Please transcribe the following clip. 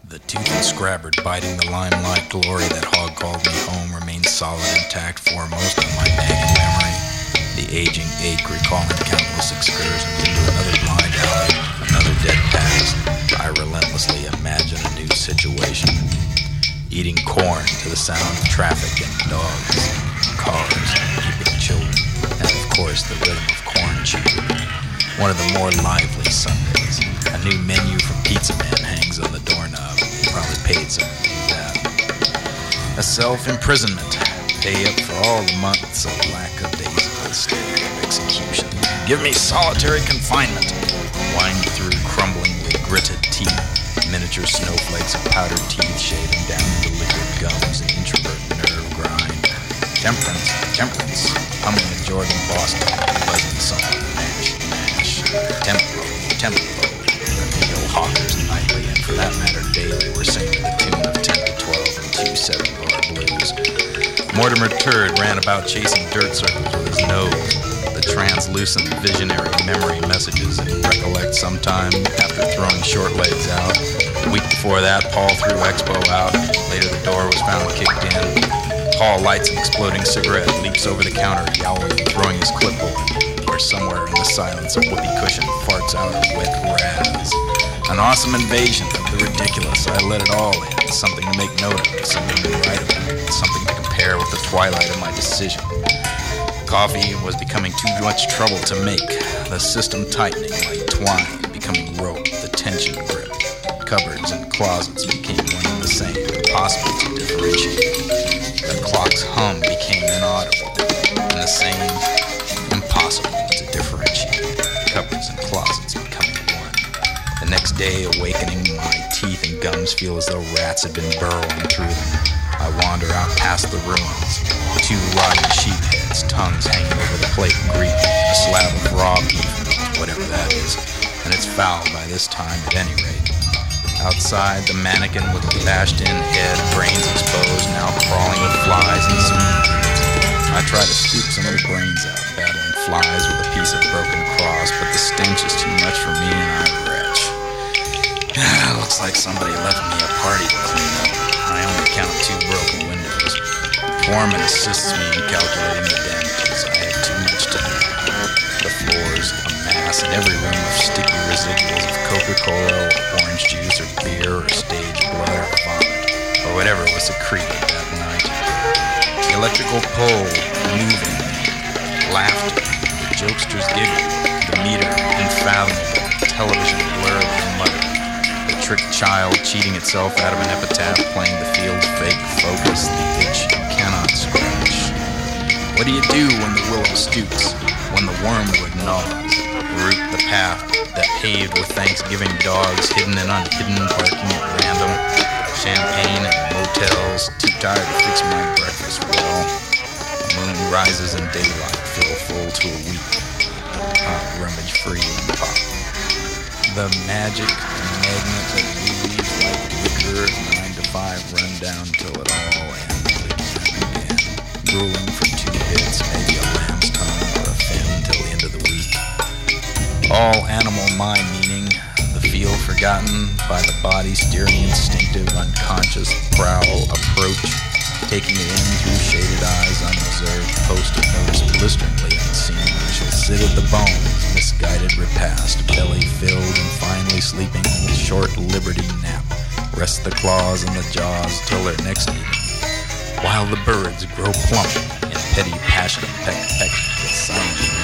The toothed scrabbered biting the limelight glory that hog called me home remains solid intact foremost on my nagging memory. The aging ache recalling countless excursions into another blind alley, another dead past. I relentlessly imagine a new situation. Eating corn to the sound of traffic and dogs, cars, keeping children, and of course the rhythm of corn chewing. One of the more lively Sundays. A new menu from Pizza Man hangs on the doorknob. Probably paid someone to do that. A self-imprisonment. Pay up for all the months of lackadaisical state of execution. Give me solitary confinement. Wind through crumblingly gritted teeth. Miniature snowflakes of powdered teeth shaving down into liquid gums and introvert nerve grind. Temperance. Humming a Jordan Boston. Buzzing song. Mash. Tempo. Repeal hawkers nightly, and for that matter daily, were singing the tune of 10 to 12 and 2 7-bar blues. Mortimer Turd ran about chasing dirt circles with his nose. The translucent visionary memory messages and recollect sometime after throwing short legs out. The week before that, Paul threw Expo out. Later the door was found kicked in. Paul lights an exploding cigarette, leaps over the counter, yowling and throwing his clipboard. Where somewhere in the silence a whoopee cushion farts out a wet razz. An awesome invasion of the ridiculous. I let it all in. Something to make note of, something to write about, something to compare with the twilight of my decision. Coffee was becoming too much trouble to make. The system tightening like twine, becoming rope, the tension grip. Cupboards and closets became one and the same, impossible to differentiate. The clock's hum became inaudible, and the same, impossible to differentiate. Cupboards and closets becoming one. The next day, awakening, my teeth and gums feel as though rats had been burrowing through them. I wander out past the ruins. Two rotting sheep heads, tongues hanging over the plate of greek, a slab of raw beef, whatever that is, and it's foul by this time at any rate. Outside, the mannequin with the bashed-in head, brains exposed, now crawling with flies and centipedes. I try to scoop some of the brains out, battling flies with a piece of broken cross, but the stench is too much for me and I retch. Looks like somebody left me a party to clean up. I only count 2 broken windows. Foreman assists me in calculating the damages. I have too much to do. The floors a mass, in every room of sticky residuals of Coca-Cola or orange juice or beer or stage blood or vomit, or whatever was secreted that night. The electrical pole moving, laughter, the jokesters giggling, the meter unfathomable, television blur and mutter, the tricked child cheating itself out of an epitaph, playing the field's fake focus, the itch you cannot scratch. What do you do when the willow stoops, when the wormwood gnaws, root the path that paved with Thanksgiving dogs, hidden and unhidden, barking at random, champagne and motels, too tired to fix my breakfast well. The moon rises in daylight, fill full to a week, hot rummage free and pop. The magic magnet that weaves like liquor, 9 to 5 run down till it all ends again. Drooling for 2 bits, maybe a lamb's tongue or a fin till the end of the week. All animal my meaning, the feel forgotten by the body, steering instinctive, unconscious, prowl, approach, taking it in through shaded eyes, unobserved, posted notice blisteringly unseen. I shall sit at the bones, misguided repast, belly filled and finally sleeping with short liberty nap. Rest the claws and the jaws till their next meeting, while the birds grow plump in petty passion, peck, peck, with silent